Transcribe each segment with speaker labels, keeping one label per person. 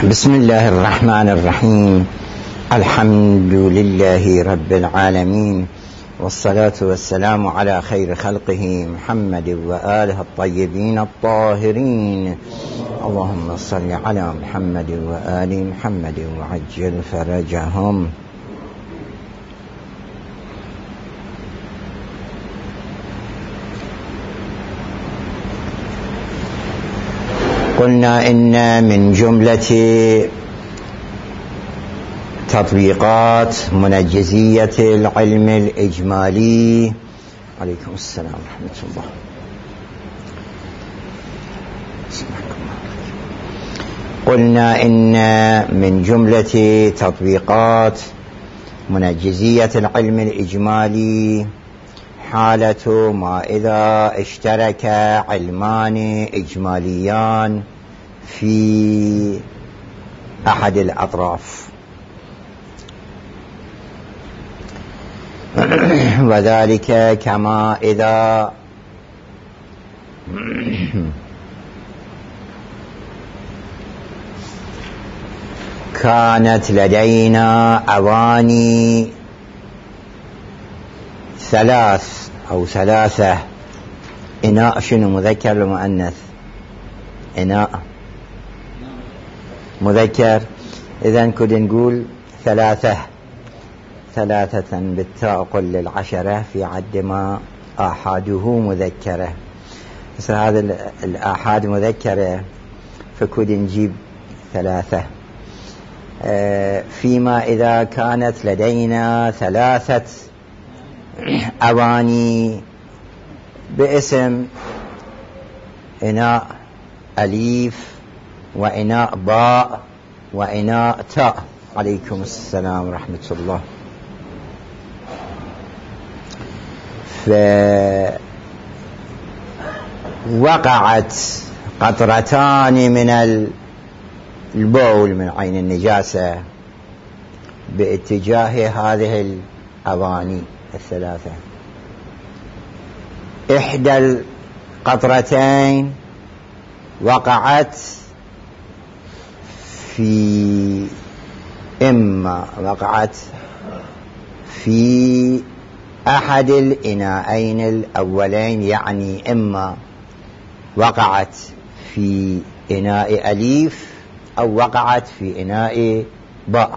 Speaker 1: بسم الله الرحمن الرحيم. الحمد لله رب العالمين، والصلاة والسلام على خير خلقه محمد وآله الطيبين الطاهرين. اللهم صل على محمد وآل محمد وعجل فرجهم. قلنا إن من جملة تطبيقات منجزية العلم الإجمالي، عليكم السلام ورحمة الله، قلنا إن من جملة تطبيقات منجزية العلم الإجمالي حالة ما إذا اشترك علمان إجماليان في أحد الأطراف، وذلك كما إذا كانت لدينا أواني ثلاث أو ثلاثة. إناء شنو مذكر ومؤنث؟ إناء مذكر، إذن كنا نقول ثلاثة بالتاء قل للعشرة في عد ما آحاده مذكرة. بس هذا الآحاد مذكرة فكنا نجيب ثلاثة. فيما إذا كانت لدينا ثلاثة أواني باسم إناء أليف وإناء باء وإناء تاء، عليكم السلام ورحمة الله. فوقعت قطرتان من البول من عين النجاسة باتجاه هذه الأواني الثلاثة. إحدى القطرتين وقعت في أحد الإناءين الأولين، يعني إما وقعت في إناء أليف أو وقعت في إناء باء.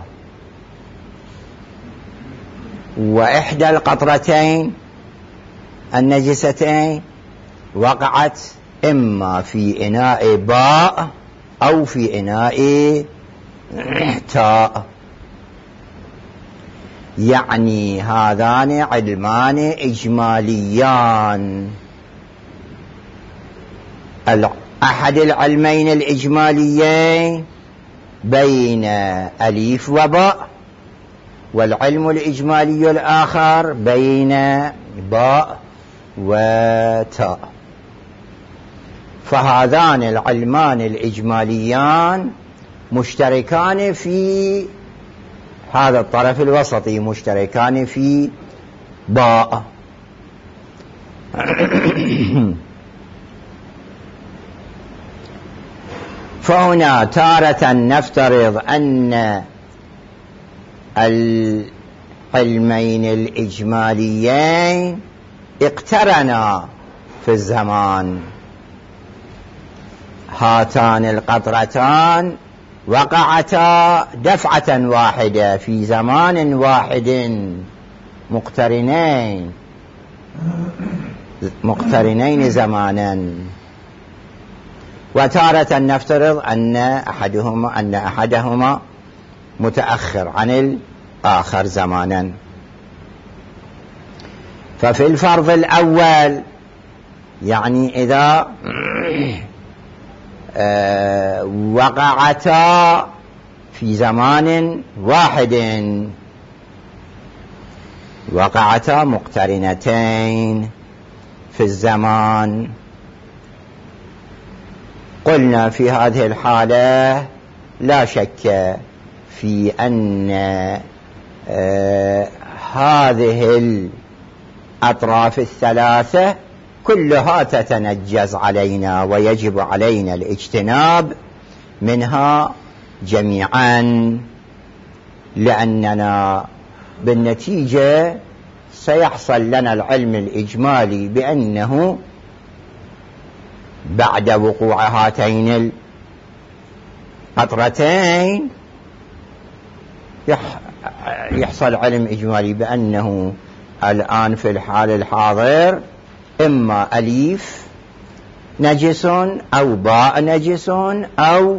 Speaker 1: وإحدى القطرتين النجستين وقعت إما في إناء باء أو في إناء تاء، يعني هذان علمان إجماليان. أحد العلمين الإجماليين بين أليف وباء، والعلم الإجمالي الآخر بين باء وتاء. فهذان العلمان الإجماليان مشتركان في هذا الطرف الوسطي، مشتركان في باء. فهنا تارة نفترض أن العلمين الإجماليين اقترنا في الزمان. هاتان القطرتان وقعتا دفعة واحدة في زمان واحد، مقترنين زمانا. وتارة نفترض أن أحدهما متأخر عن الآخر زمانا. ففي الفرض الأول، يعني إذا وقعتا في زمان واحد، وقعتا مقترنتين في الزمان، قلنا في هذه الحالة لا شك في أن هذه الأطراف الثلاثة كلها تتنجز علينا، ويجب علينا الاجتناب منها جميعا، لأننا بالنتيجة سيحصل لنا العلم الإجمالي بأنه بعد وقوع هاتين القطرتين يحصل علم إجمالي بأنه الآن في الحال الحاضر إما أليف نجس أو باء نجس أو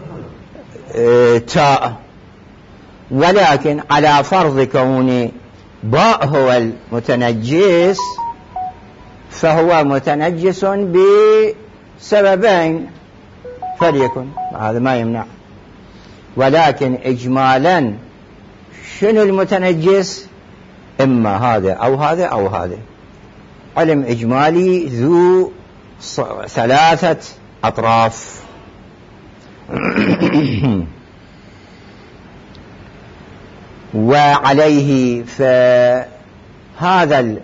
Speaker 1: تاء، ولكن على فرض كون باء هو المتنجس فهو متنجس بسببين فليكن، هذا ما يمنع، ولكن إجمالا شنو المتنجس؟ إما هذا أو هذا أو هذا. علم إجمالي ذو 3 أطراف. وعليه فهذا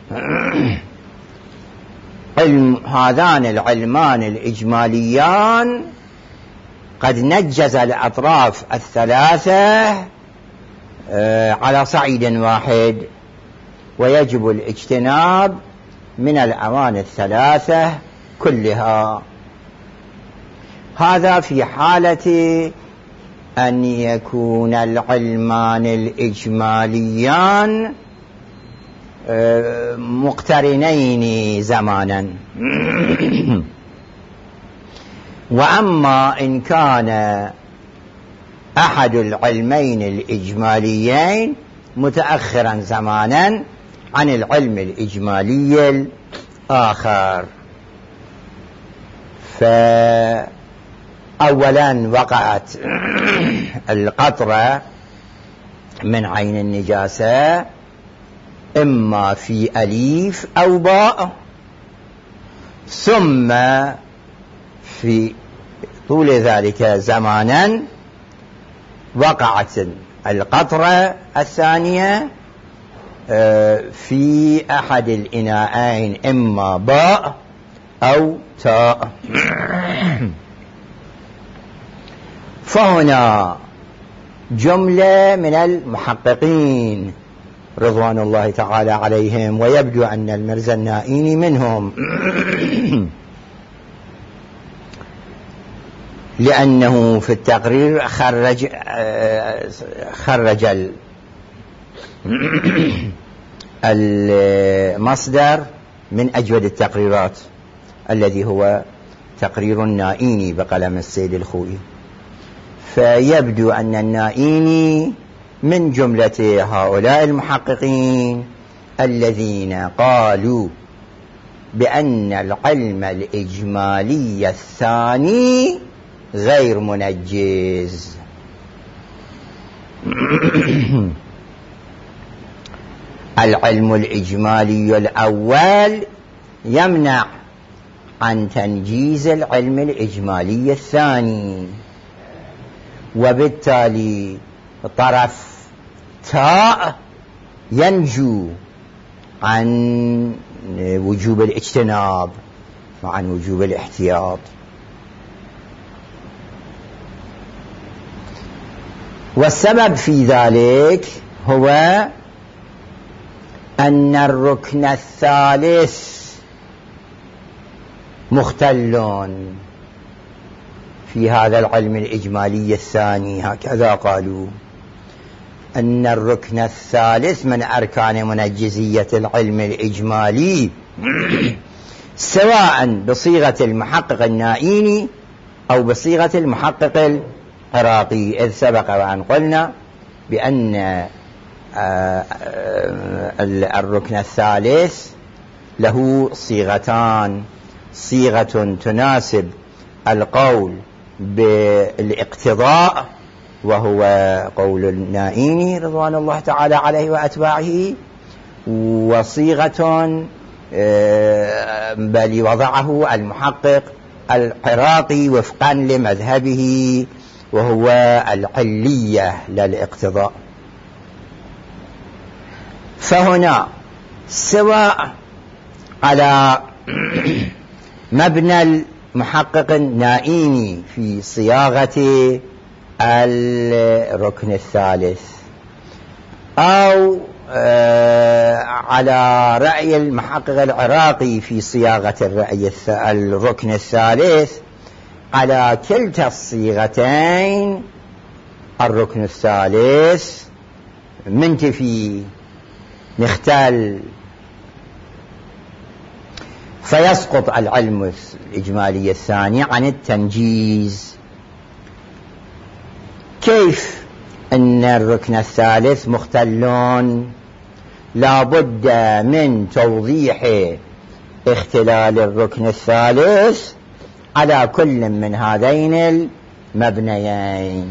Speaker 1: هذان العلمان الإجماليان قد نجز الأطراف 3 على صعيد واحد، ويجب الاجتناب من الأوان 3 كلها. هذا في حالة أن يكون العلمان الإجماليان مقترنين زمانا. وأما إن كان أحد العلمين الإجماليين متأخرا زمانا عن العلم الإجمالي الآخر، فأولا وقعت القطرة من عين النجاسة إما في أليف أو باء، ثم في طول ذلك زمانا وقعت القطرة الثانية في أحد الإناءين إما باء أو تاء. فهنا جملة من المحققين رضوان الله تعالى عليهم، ويبدو أن المرزا النائيني منهم، لأنه في التقرير خرج المصدر من أجود التقريرات الذي هو تقرير النائيني بقلم السيد الخوئي. فيبدو أن النائيني من جملة هؤلاء المحققين الذين قالوا بأن العلم الإجمالي الثاني غير منجز. العلم الإجمالي الأول يمنع عن تنجيز العلم الإجمالي الثاني، وبالتالي طرف تاء ينجو عن وجوب الاجتناب وعن وجوب الاحتياط. والسبب في ذلك هو أن الركن الثالث مختل في هذا العلم الإجمالي الثاني. هكذا قالوا، أن الركن الثالث من أركان منجزية العلم الإجمالي سواء بصيغة المحقق النائيني أو بصيغة المحقق العراقي، إذ سبق وأن قلنا بأن الركن الثالث له صيغتان: صيغة تناسب القول بالاقتضاء وهو قول النائيني رضوان الله تعالى عليه وأتباعه، وصيغة بل وضعه المحقق العراقي وفقا لمذهبه وهو العلية للاقتضاء. فهنا سواء على مبنى المحقق النائيني في صياغة الركن الثالث، أو على رأي المحقق العراقي في صياغة الركن الثالث، على كلتا الصيغتين الركن الثالث منتفي مختل، فيسقط العلم الإجمالي الثاني عن التنجيز. كيف أن الركن الثالث مختلون؟ لا بد من توضيح اختلال الركن الثالث على كل من هذين المبنيين.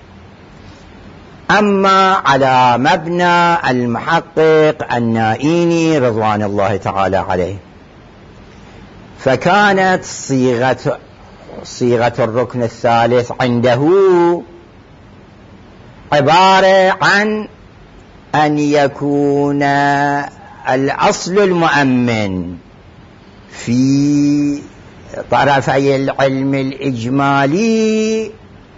Speaker 1: أما على مبنى المحقق النائيني رضوان الله تعالى عليه، فكانت صيغة الركن الثالث عنده عبارة عن أن يكون الأصل المؤمن في طرفي العلم الإجمالي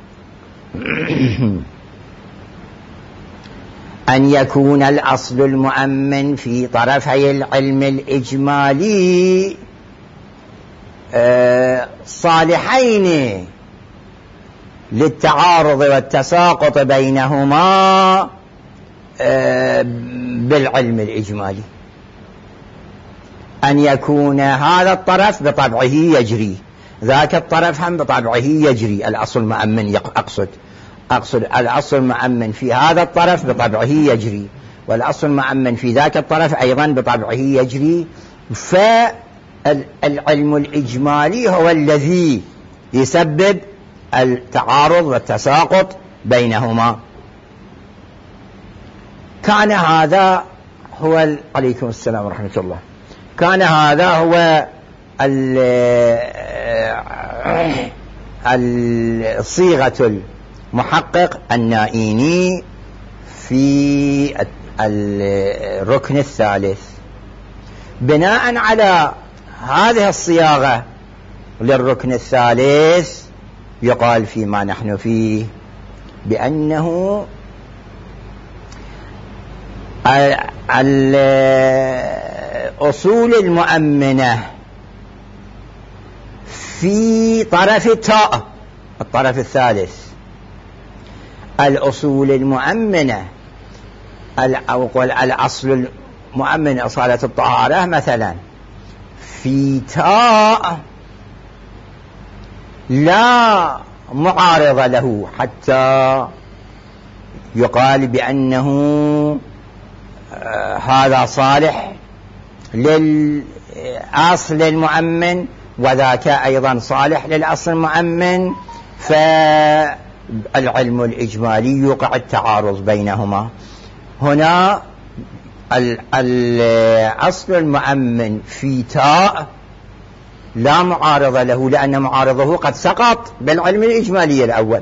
Speaker 1: أن يكون الأصل المؤمن في طرفي العلم الإجمالي صالحين للتعارض والتساقط بينهما بالعلم الإجمالي، أن يكون هذا الطرف بطبعه يجري، ذاك الطرف هم بطبعه يجري. الأصل المؤمن أقصد الأصل المؤمن في هذا الطرف بطبعه يجري، والأصل المؤمن في ذاك الطرف أيضا بطبعه يجري. فالعلم الإجمالي هو الذي يسبب التعارض والتساقط بينهما. كان هذا هو عليكم السلام ورحمة الله. كان هذا هو الصيغة المحقق النائيني في الركن الثالث. بناء على هذه الصياغة للركن الثالث يقال فيما نحن فيه بأنه الأصول المؤمنة في طرف التاء، الطرف الثالث، الأصول المؤمنة أو الأصل المؤمن أصالة الطهارة مثلا في تاء لا معارض له حتى يقال بأنه هذا صالح للأصل المؤمن وذاك أيضا صالح للأصل المؤمن، فالعلم الإجمالي يوقع التعارض بينهما. هنا الأصل المؤمن في تاء لا معارض له، لأن معارضه قد سقط بالعلم الإجمالي الأول.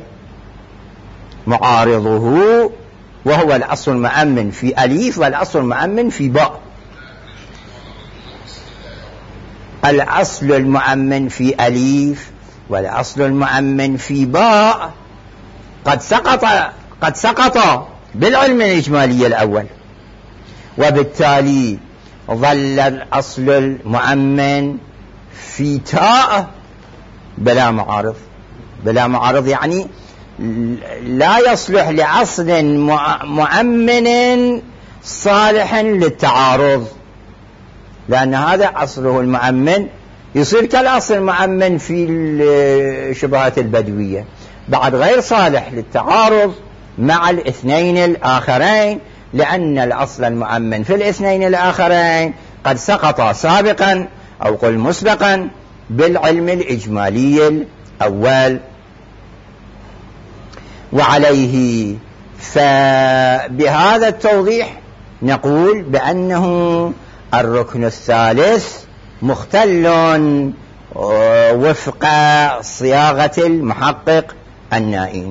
Speaker 1: معارضه وهو الأصل المؤمن في أليف والأصل المؤمن في باء. الأصل المؤمن في أليف والأصل المؤمن في باء قد سقط بالعلم الإجمالي الأول، وبالتالي ظل الأصل المؤمن في تاء بلا معارض. بلا معارض يعني لا يصلح لأصل مؤمن صالح للتعارض، لأن هذا أصله المؤمن يصير كالأصل المؤمن في الشبهات البدوية، بعد غير صالح للتعارض مع الاثنين الآخرين، لأن الأصل المؤمن في الاثنين الآخرين قد سقط سابقا أو قل مسبقا بالعلم الإجمالي الأول. وعليه فبهذا التوضيح نقول بأنه الركن الثالث مختل وفق صياغة المحقق النائين.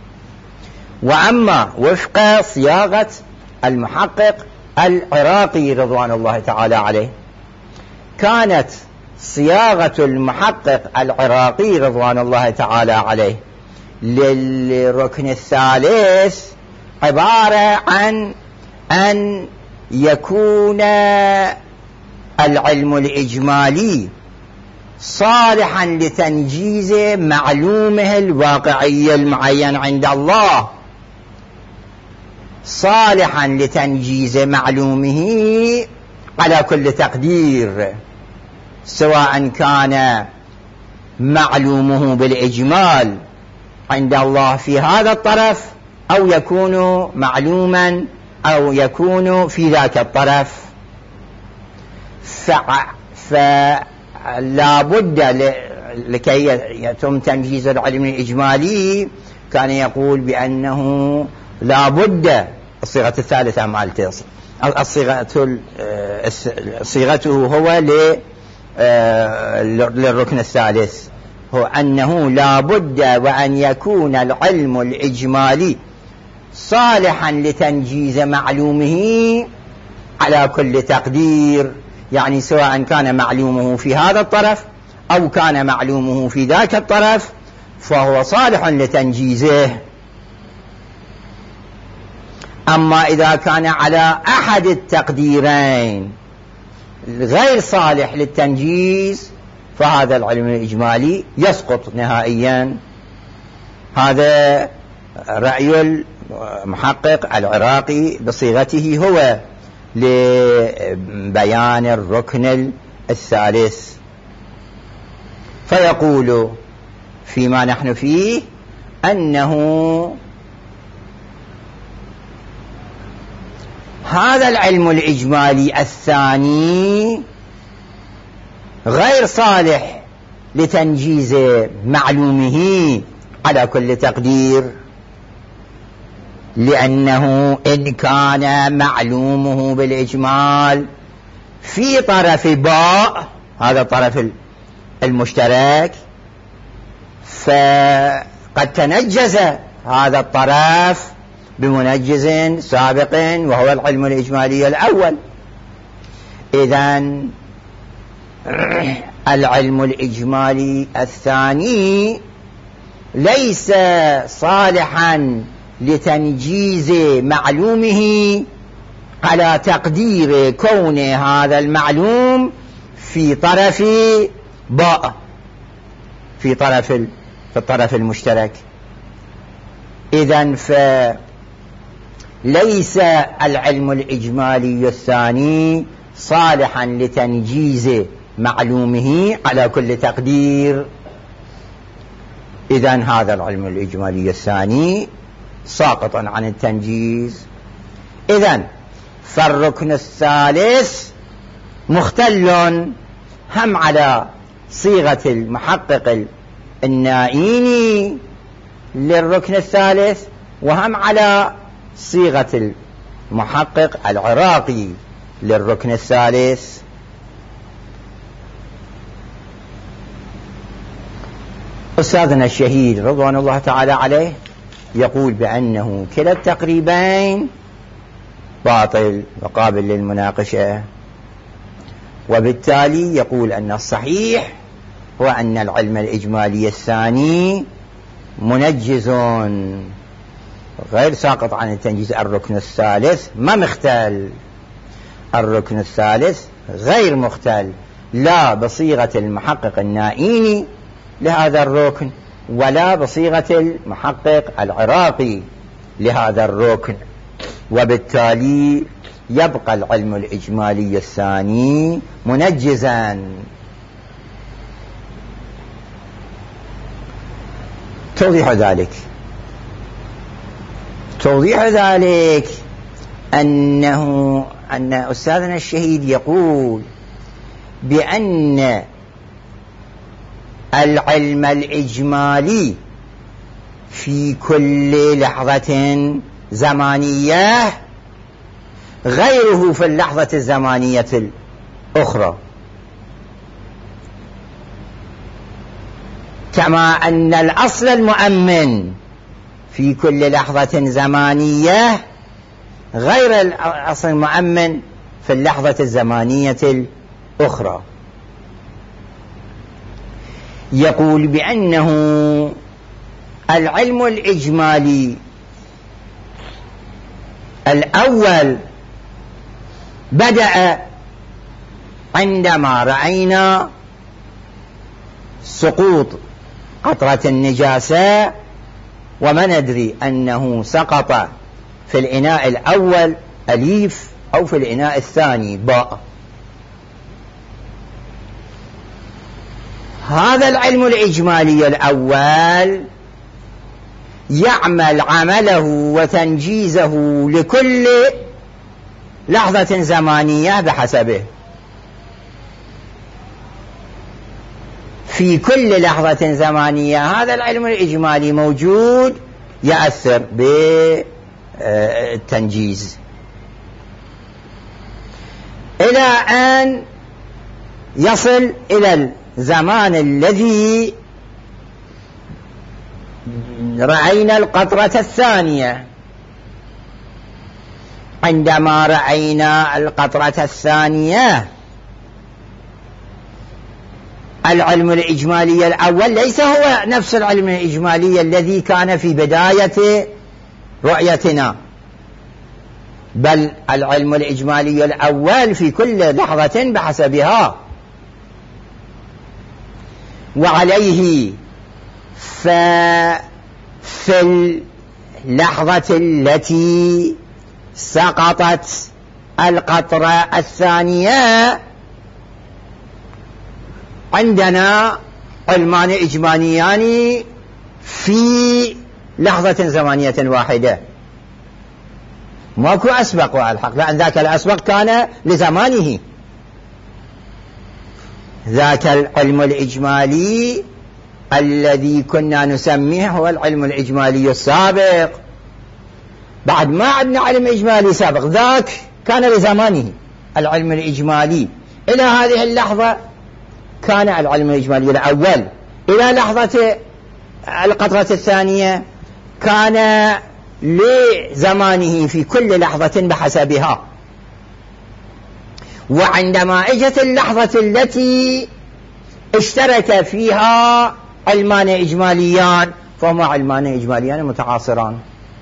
Speaker 1: وأما وفق صياغة المحقق العراقي رضوان الله تعالى عليه، كانت صياغة المحقق العراقي رضوان الله تعالى عليه للركن الثالث عبارة عن أن يكون العلم الإجمالي صالحا لتنجيز معلومه الواقعي المعين عند الله، صالحا لتنجيز معلومه على كل تقدير، سواء كان معلومه بالإجمال عند الله في هذا الطرف أو يكون معلوما أو يكون في ذاك الطرف. فلا بد لكي يتم تنجيز العلم الإجمالي كان يقول بأنه لا بد الصيغة الثالثة مالته صيغته هو للركن الثالث هو أنه لا بد وأن يكون العلم الإجمالي صالحا لتنجيز معلومه على كل تقدير، يعني سواء كان معلومه في هذا الطرف أو كان معلومه في ذاك الطرف فهو صالح لتنجيزه. أما إذا كان على أحد التقديرين غير صالح للتنجيز فهذا العلم الإجمالي يسقط نهائيا. هذا رأي المحقق العراقي بصيغته هو لبيان الركن الثالث. فيقول فيما نحن فيه أنه هذا العلم الإجمالي الثاني غير صالح لتنجيز معلومه على كل تقدير، لأنه إن كان معلومه بالإجمال في طرف باء، هذا الطرف المشترك، فقد تنجز هذا الطرف بمنجز سابق وهو العلم الإجمالي الأول. إذن العلم الإجمالي الثاني ليس صالحا لتنجيز معلومه على تقدير كون هذا المعلوم في طرف باء، في الطرف المشترك. إذن فليس العلم الإجمالي الثاني صالحا لتنجيز معلومه على كل تقدير. إذن هذا العلم الإجمالي الثاني ساقط عن التنجيز. إذن فالركن الثالث مختل هم على صيغة المحقق النائيني للركن الثالث وهم على صيغة المحقق العراقي للركن الثالث. أستاذنا الشهيد رضوان الله تعالى عليه يقول بأنه كلا التقريبين باطل وقابل للمناقشة، وبالتالي يقول أن الصحيح هو أن العلم الإجمالي الثاني منجز غير ساقط عن التنجيز. الركن الثالث ما مختل، الركن الثالث غير مختل لا بصيغة المحقق النائيني لهذا الركن ولا بصيغة المحقق العراقي لهذا الركن، وبالتالي يبقى العلم الإجمالي الثاني منجزا. توضيح ذلك أن أستاذنا الشهيد يقول بأن العلم الإجمالي في كل لحظة زمانية غيره في اللحظة الزمانية الأخرى، كما أن الأصل المؤمن في كل لحظة زمانية غير الأصل المؤمن في اللحظة الزمانية الأخرى. يقول بأنه العلم الإجمالي الأول بدأ عندما رأينا سقوط قطرة النجاسة، وما ندري أنه سقط في الإناء الأول أليف أو في الإناء الثاني باء. هذا العلم الإجمالي الأول يعمل عمله وتنجيزه لكل لحظة زمانية بحسبه. في لحظة زمانية هذا العلم الإجمالي موجود يأثر بالتنجيز إلى أن يصل إلى الزمان الذي رأينا القطرة الثانية. عندما رأينا القطرة الثانية العلم الإجمالي الأول ليس هو نفس العلم الإجمالي الذي كان في بداية رؤيتنا، بل العلم الإجمالي الأول في كل لحظة بحسبها. وعليه ففي اللحظة التي سقطت القطرة الثانية عندنا علمان إجماليان في لحظة زمانية واحدة، ماكو أسبق والحق، لأن ذاك الأسبق كان لزمانه. ذاك العلم الإجمالي الذي كنا نسميه هو العلم الإجمالي السابق. بعد ما عندنا علم إجمالي سابق، ذاك كان لزمانه العلم الإجمالي. إلى هذه اللحظة كان العلم الإجمالي الأول، إلى لحظة القطرة الثانية كان لزمانه في كل لحظة بحسبها. وعندما اجت اللحظة التي اشترك فيها علمان إجماليان، فهما علمان إجماليان متعاصران،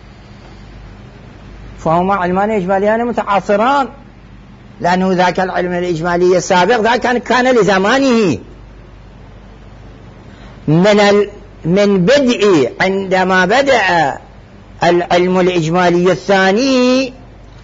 Speaker 1: لأنه ذاك العلم الإجمالي السابق ذاك كان لزمانه. من بدء عندما بدأ العلم الإجمالي الثاني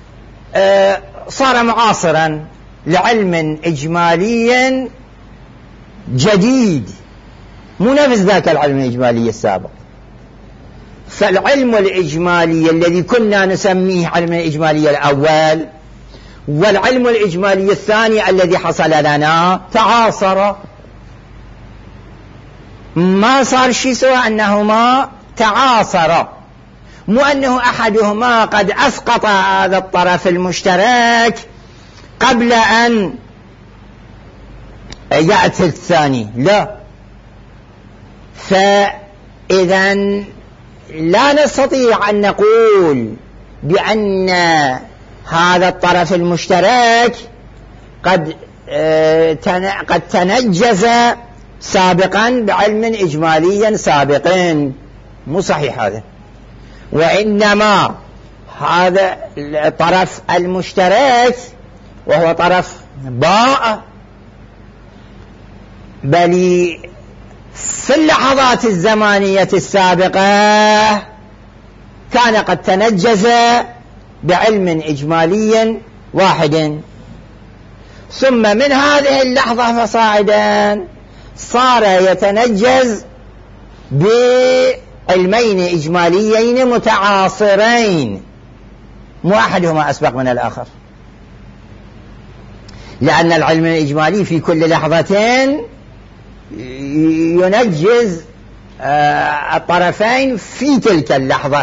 Speaker 1: صار معاصرا لعلم إجمالي جديد مو نفس ذاك العلم الإجمالي السابق. فالعلم الإجمالي الذي كنا نسميه علم الإجمالي الأول والعلم الإجمالي الثاني الذي حصل لنا تعاصر، ما صار شيء سوى أنهما تعاصر، مو أنه أحدهما قد أسقط هذا الطرف المشترك قبل أن يأتي الثاني، لا. فإذا لا نستطيع أن نقول بأن هذا الطرف المشترك قد تنجز سابقا بعلم إجمالي سابق، مو صحيح هذا. وإنما هذا الطرف المشترك وهو طرف باء، بل في اللحظات الزمانية السابقة كان قد تنجز بعلم إجمالي واحد، ثم من هذه اللحظة فصاعدا صار يتنجز بعلمين إجماليين متعاصرين، مو أحدهما أسبق من الآخر، لأن العلم الإجمالي في كل لحظة ينجز الطرفين في تلك اللحظة.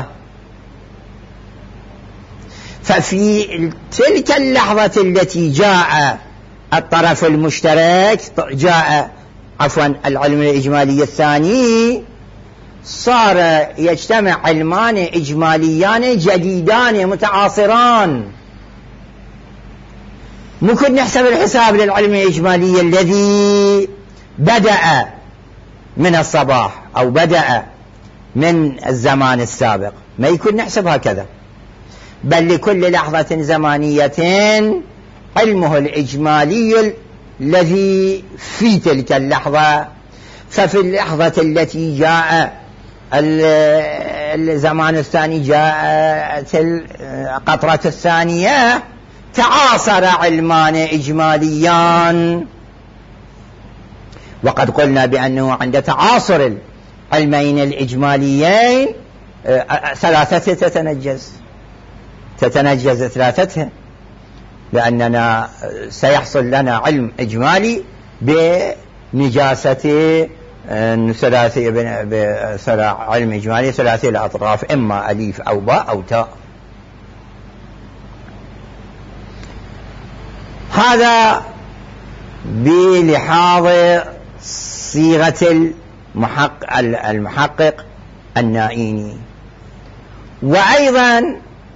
Speaker 1: ففي تلك اللحظة التي جاء الطرف المشترك العلم الإجمالي الثاني، صار يجتمع علمان إجماليان جديدان متعاصران. ممكن نحسب الحساب للعلم الإجمالي الذي بدأ من الصباح أو بدأ من الزمان السابق، ما يكون نحسب هكذا، بل لكل لحظة زمانية علمه الإجمالي الذي في تلك اللحظة. ففي اللحظة التي جاء الزمان الثاني، جاءت القطرة الثانية، تعاصر علمان إجماليان. وقد قلنا بأنه عند تعاصر العلمين الإجماليين ثلاثة تتنجز ثلاثتها، لأننا سيحصل لنا علم إجمالي بنجاسة ثلاثي، علم إجمالي ثلاثي الأطراف، إما أليف أو باء أو تاء. هذا بلحاظ صيغة المحقق النائيني. وأيضا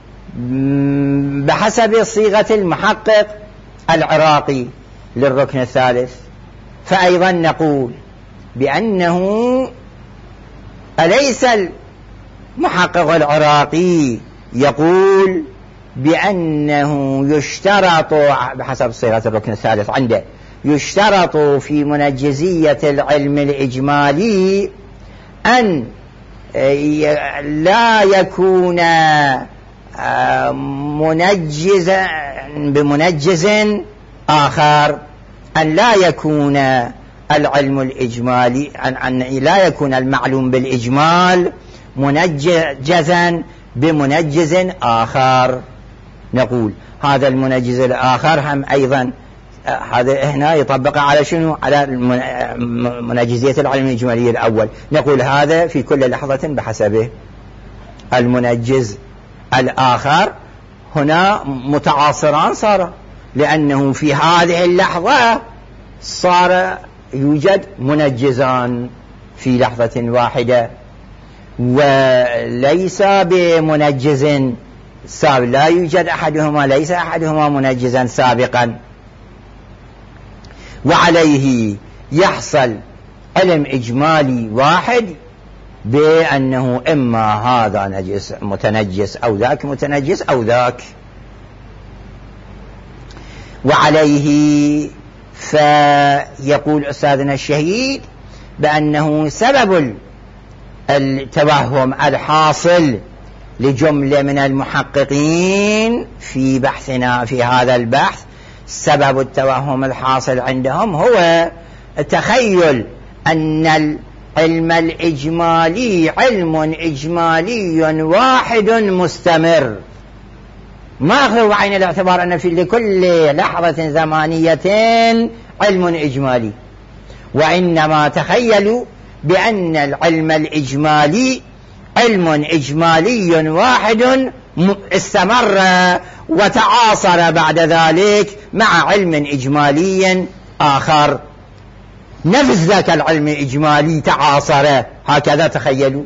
Speaker 1: بحسب صيغة المحقق العراقي للركن الثالث، فأيضا نقول بأنه أليس المحقق العراقي يقول بأنه يشترط بحسب صيغة الركن الثالث عنده، يشترط في منجزية العلم الإجمالي أن لا يكون منجزا بمنجز آخر، أن لا يكون العلم الإجمالي، أن لا يكون المعلوم بالإجمال منجزا بمنجز آخر. نقول هذا المنجز الآخر هم أيضا هذا هنا يطبق على شنو؟ على منجزية العلم الإجمالي الأول. نقول هذا في كل لحظة بحسبه. المنجز الآخر هنا متعاصران صار، لأنه في هذه اللحظة صار يوجد منجزان في لحظة واحدة، وليس بمنجز سابق، لا يوجد أحدهما، ليس أحدهما منجزا سابقا. وعليه يحصل علم إجمالي واحد بأنه إما هذا نجس متنجس أو ذاك متنجس أو ذاك. وعليه فيقول أستاذنا الشهيد بأنه سبب التوهم الحاصل لجملة من المحققين في بحثنا في هذا البحث، سبب التوهم الحاصل عندهم هو تخيل أن العلم الإجمالي علم إجمالي واحد مستمر، ما أخذوا عين الاعتبار أن في لكل لحظة زمانية علم إجمالي، وإنما تخيلوا بأن العلم الإجمالي علم إجمالي واحد استمر وتعاصر بعد ذلك مع علم إجمالي آخر، نفس ذاك العلم الإجمالي تعاصر، هكذا تخيلوا.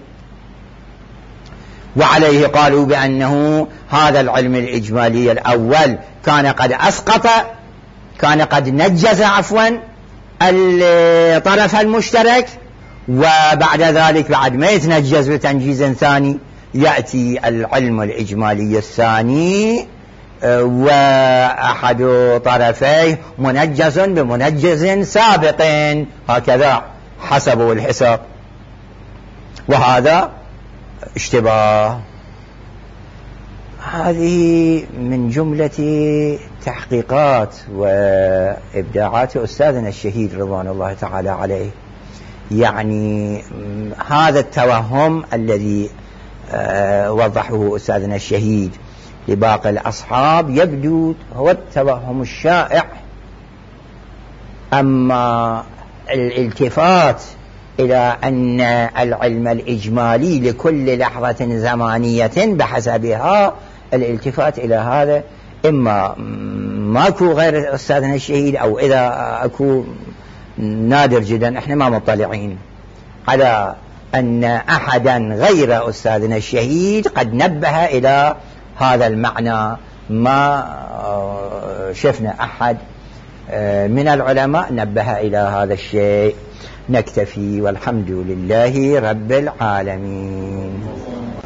Speaker 1: وعليه قالوا بأنه هذا العلم الإجمالي الأول كان قد أسقط، كان قد نجز الطرف المشترك، وبعد ذلك بعد ما يتنجز بتنجيز ثاني يأتي العلم الإجمالي الثاني وأحد طرفيه منجز بمنجز سابق، هكذا حسبوا الحساب. وهذا اشتباه. هذه من جملة تحقيقات وإبداعات أستاذنا الشهيد رضوان الله تعالى عليه. يعني هذا التوهم الذي وضحه أستاذنا الشهيد لباقي الأصحاب يبدو هو التوهم الشائع، أما الالتفات إلى أن العلم الإجمالي لكل لحظة زمانية بحسبها، الالتفات إلى هذا إما ماكو غير أستاذنا الشهيد، أو إذا أكو نادر جدا، احنا ما مطلعين على أن أحدا غير أستاذنا الشهيد قد نبه إلى هذا المعنى. ما شفنا أحد من العلماء نبه إلى هذا الشيء. نكتفي والحمد لله رب العالمين.